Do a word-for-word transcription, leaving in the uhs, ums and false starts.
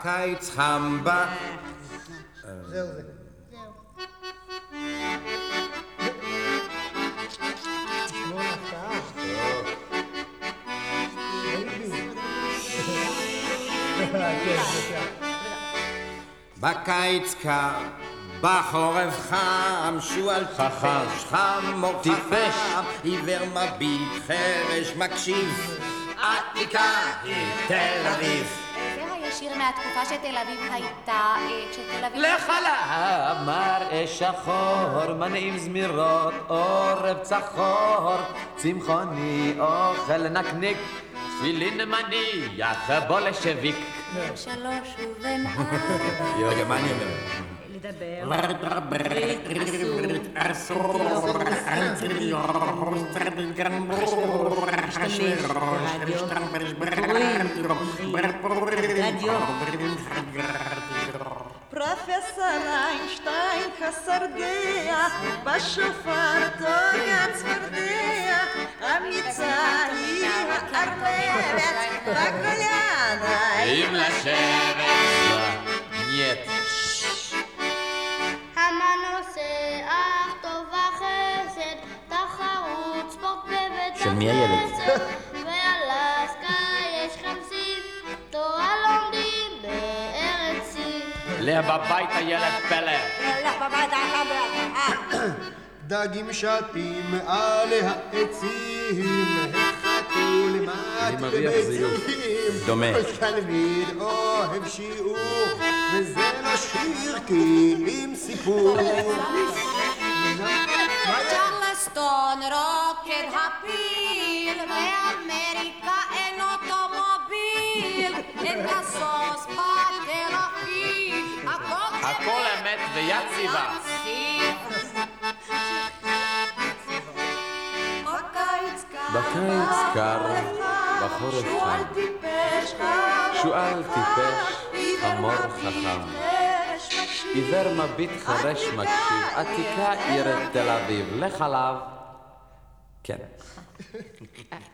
בקיץ חם ב... זהו זה. שמור להפתעה. בקיץ קר, בחורף חם, שועל טיפש, חמור טיפש, עיוור מביט, חרש מקשיב, עתיקה היא תל אביב. זה היה שיר מהתקופה שתל אביב הייתה, כשתל אביב... לחלב מראה שחור, מנעים זמירות, עורב צחור, צמחוני אוכל נקניק, תפילין מניח בולשביק. שלוש ובן ארבע. רגע, מה אני אומר? פרופסור איינשטיין חסר דעה, בשופר טוגן צפרדע, אמיצה היא הארנבת, בקוליאנה אם לשבת, נייט. המנוסח טוב וחסד, תחרות ספורט בבית של מי הילד? ואלסקה יש חמסית, תורה לומדים בארץ סין. לאה בבית הילד פלא. דגים שטים על העצים, החתול למט בביצים. דומה. תלמיד אוהב שיעור, וזה לא שיר כי עם סיפור. צ'רלסטון רוקד הפיל, באמריקה אין אוטומוביל, אין כסוס בתל אביב, הכל אמת ויציבה. בקיץ קר, בחורף חם, שועל טיפש, חמור חכם, עיוור מביט חרש מקשיב, עתיקה עיר תל אביב, לחלב. כן.